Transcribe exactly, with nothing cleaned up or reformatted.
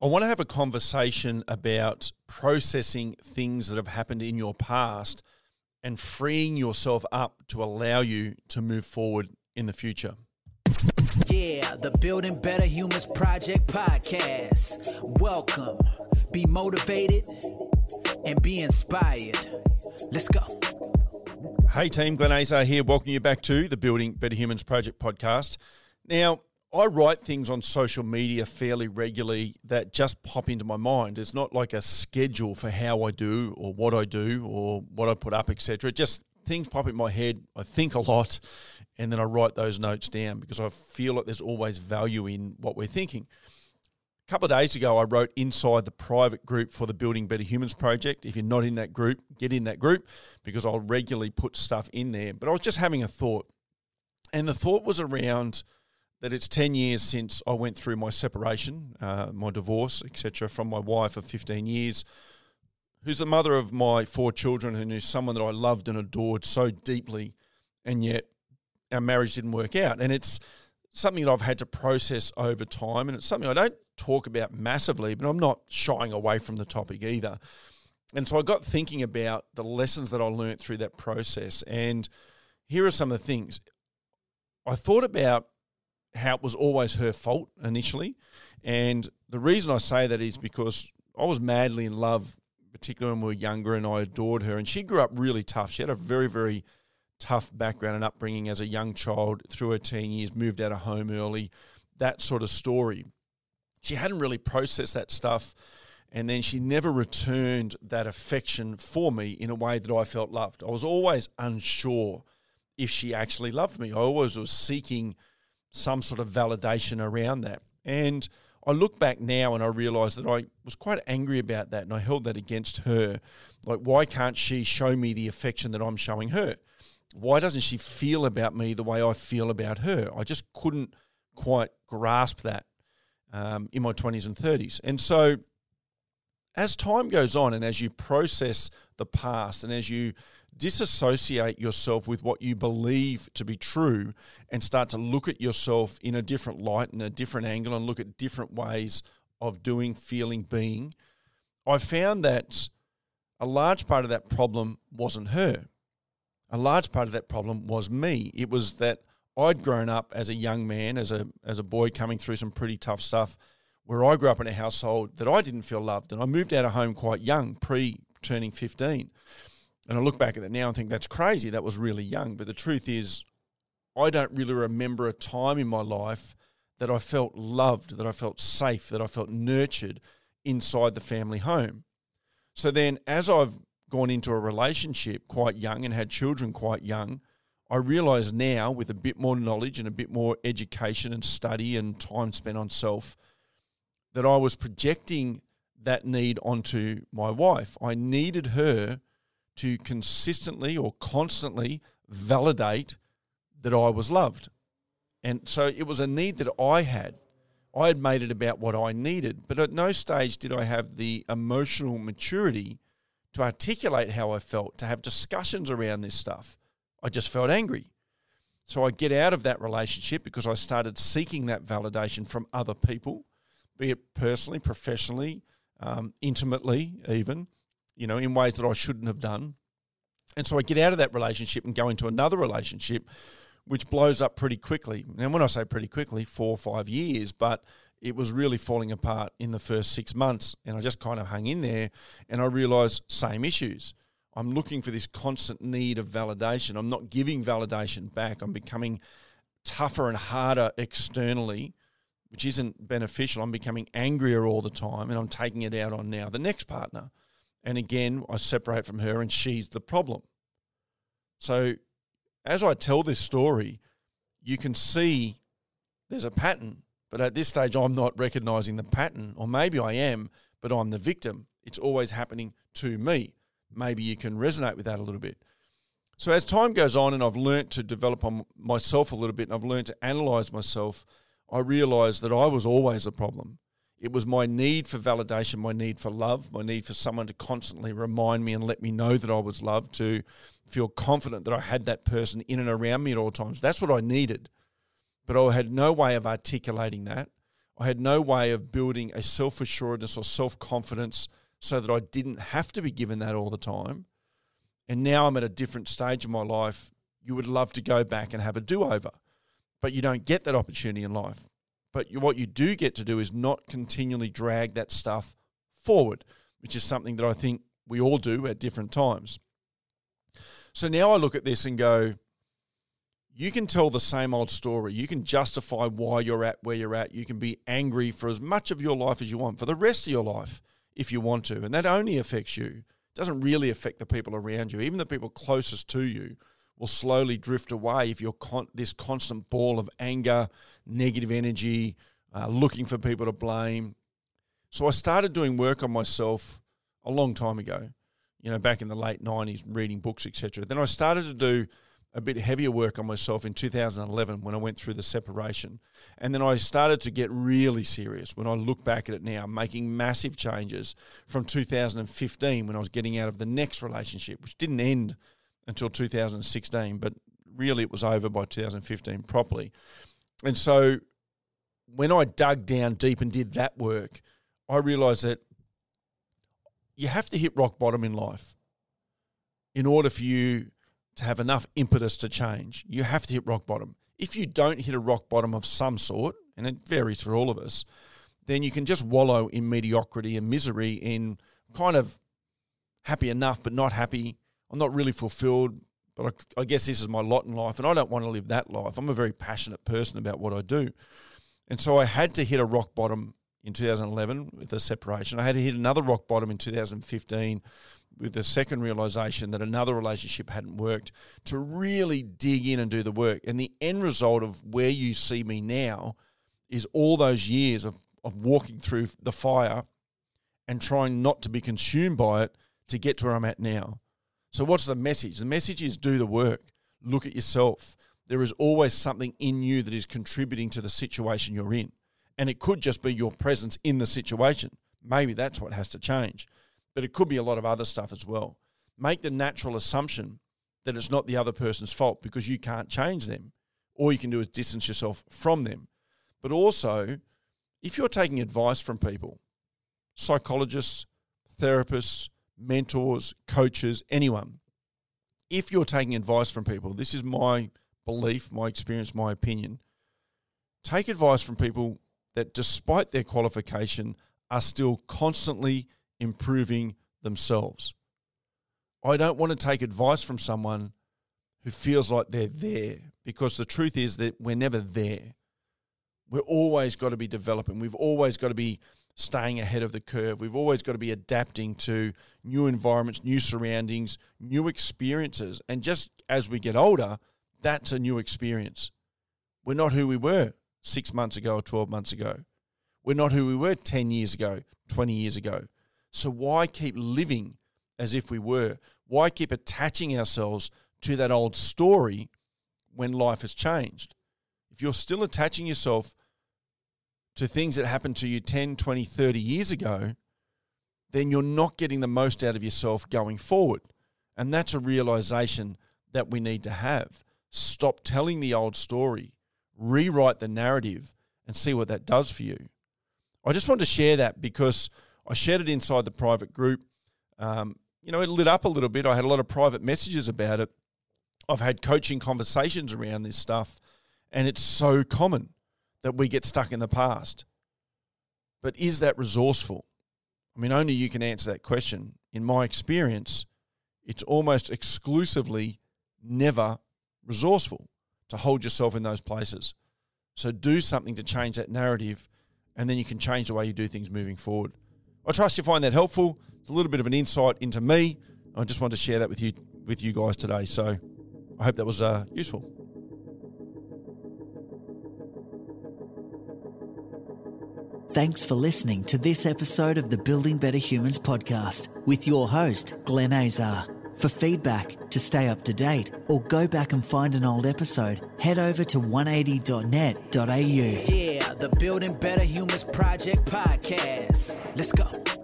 I want to have a conversation about processing things that have happened in your past and freeing yourself up to allow you to move forward in the future. Yeah, the Building Better Humans Project podcast. Welcome. Be motivated and be inspired. Let's go. Hey team, Glenn Azar here, welcoming you back to the Building Better Humans Project podcast. Now, I write things on social media fairly regularly that just pop into my mind. It's not like a schedule for how I do or what I do or what I put up, et cetera. Just things pop in my head. I think a lot, and then I write those notes down because I feel like there's always value in what we're thinking. A couple of days ago, I wrote inside the private group for the Building Better Humans Project. If you're not in that group, get in that group because I'll regularly put stuff in there. But I was just having a thought, and the thought was around that it's ten years since I went through my separation, uh, my divorce, et cetera, from my wife of fifteen years, who's the mother of my four children, who knew someone that I loved and adored so deeply, and yet our marriage didn't work out. And it's something that I've had to process over time, and it's something I don't talk about massively, but I'm not shying away from the topic either. And so I got thinking about the lessons that I learned through that process, and here are some of the things. I thought about how it was always her fault initially. And the reason I say that is because I was madly in love, particularly when we were younger, and I adored her. And she grew up really tough. She had a very, very tough background and upbringing as a young child through her teen years, moved out of home early, that sort of story. She hadn't really processed that stuff, and then she never returned that affection for me in a way that I felt loved. I was always unsure if she actually loved me. I always was seeking some sort of validation around that. And I look back now and I realise that I was quite angry about that, and I held that against her. Like, why can't she show me the affection that I'm showing her? Why doesn't she feel about me the way I feel about her? I just couldn't quite grasp that um, in my twenties and thirties. And so as time goes on and as you process the past and as you disassociate yourself with what you believe to be true and start to look at yourself in a different light and a different angle and look at different ways of doing, feeling, being, I found that a large part of that problem wasn't her. A large part of that problem was me. It was that I'd grown up as a young man, as a as a boy coming through some pretty tough stuff, where I grew up in a household that I didn't feel loved. And I moved out of home quite young, pre-turning fifteen. And I look back at that now and think that's crazy. That was really young. But the truth is, I don't really remember a time in my life that I felt loved, that I felt safe, that I felt nurtured inside the family home. So then as I've gone into a relationship quite young and had children quite young, I realise now with a bit more knowledge and a bit more education and study and time spent on self that I was projecting that need onto my wife. I needed her to consistently or constantly validate that I was loved. And so it was a need that I had. I had made it about what I needed, but at no stage did I have the emotional maturity to articulate how I felt, to have discussions around this stuff. I just felt angry. So I get out of that relationship because I started seeking that validation from other people, be it personally, professionally, um, intimately even, you know, in ways that I shouldn't have done. And so I get out of that relationship and go into another relationship, which blows up pretty quickly. And when I say pretty quickly, four or five years, but it was really falling apart in the first six months. And I just kind of hung in there and I realised same issues. I'm looking for this constant need of validation. I'm not giving validation back. I'm becoming tougher and harder externally, which isn't beneficial. I'm becoming angrier all the time and I'm taking it out on now the next partner. And again, I separate from her and she's the problem. So as I tell this story, you can see there's a pattern. But at this stage, I'm not recognising the pattern, or maybe I am, but I'm the victim. It's always happening to me. Maybe you can resonate with that a little bit. So as time goes on and I've learnt to develop on myself a little bit and I've learnt to analyse myself, I realise that I was always a problem. It was my need for validation, my need for love, my need for someone to constantly remind me and let me know that I was loved, to feel confident that I had that person in and around me at all times. That's what I needed. But I had no way of articulating that. I had no way of building a self-assuredness or self-confidence so that I didn't have to be given that all the time. And now I'm at a different stage of my life. You would love to go back and have a do-over, but you don't get that opportunity in life. But you, what you do get to do is not continually drag that stuff forward, which is something that I think we all do at different times. So now I look at this and go, you can tell the same old story. You can justify why you're at where you're at. You can be angry for as much of your life as you want, for the rest of your life, if you want to. And that only affects you. It doesn't really affect the people around you. Even the people closest to you will slowly drift away if you're con- this constant ball of anger, negative energy, uh, looking for people to blame. So I started doing work on myself a long time ago, you know, back in the late nineties, reading books, et cetera. Then I started to do a bit heavier work on myself in two thousand eleven when I went through the separation. And then I started to get really serious when I look back at it now, making massive changes from two thousand fifteen when I was getting out of the next relationship, which didn't end until two thousand sixteen, but really it was over by two thousand fifteen properly. And so when I dug down deep and did that work, I realized that you have to hit rock bottom in life in order for you to have enough impetus to change. You have to hit rock bottom. If you don't hit a rock bottom of some sort, and it varies for all of us, then you can just wallow in mediocrity and misery, in kind of happy enough but not happy. I'm not really fulfilled, but I, I guess this is my lot in life, and I don't want to live that life. I'm a very passionate person about what I do. And so I had to hit a rock bottom in two thousand eleven with the separation. I had to hit another rock bottom in two thousand fifteen with the second realization that another relationship hadn't worked, to really dig in and do the work. And the end result of where you see me now is all those years of, of walking through the fire and trying not to be consumed by it to get to where I'm at now. So what's the message? The message is do the work. Look at yourself. There is always something in you that is contributing to the situation you're in. And it could just be your presence in the situation. Maybe that's what has to change. But it could be a lot of other stuff as well. Make the natural assumption that it's not the other person's fault because you can't change them. All you can do is distance yourself from them. But also, if you're taking advice from people, psychologists, therapists, mentors, coaches, anyone, if you're taking advice from people, this is my belief, my experience, my opinion, take advice from people that despite their qualification are still constantly improving themselves. I don't want to take advice from someone who feels like they're there, because the truth is that we're never there. We're always got to be developing. We've always got to be staying ahead of the curve. We've always got to be adapting to new environments, new surroundings, new experiences. And just as we get older, that's a new experience. We're not who we were six months ago or twelve months ago. We're not who we were ten years ago, twenty years ago. So why keep living as if we were? Why keep attaching ourselves to that old story when life has changed? If you're still attaching yourself to things that happened to you ten, twenty, thirty years ago, then you're not getting the most out of yourself going forward. And that's a realization that we need to have. Stop telling the old story, rewrite the narrative, and see what that does for you. I just wanted to share that because I shared it inside the private group. Um, you know, it lit up a little bit. I had a lot of private messages about it. I've had coaching conversations around this stuff, and it's so common that we get stuck in the past. But is that resourceful? I mean, only you can answer that question. In my experience, it's almost exclusively never resourceful to hold yourself in those places. So do something to change that narrative, and then you can change the way you do things moving forward. I trust you find that helpful. It's a little bit of an insight into me. I just wanted to share that with you with you guys today. So I hope that was uh, useful. Thanks for listening to this episode of the Building Better Humans podcast with your host, Glenn Azar. For feedback, to stay up to date, or go back and find an old episode, head over to one eighty dot net dot a u. Yeah, the Building Better Humans Project podcast. Let's go.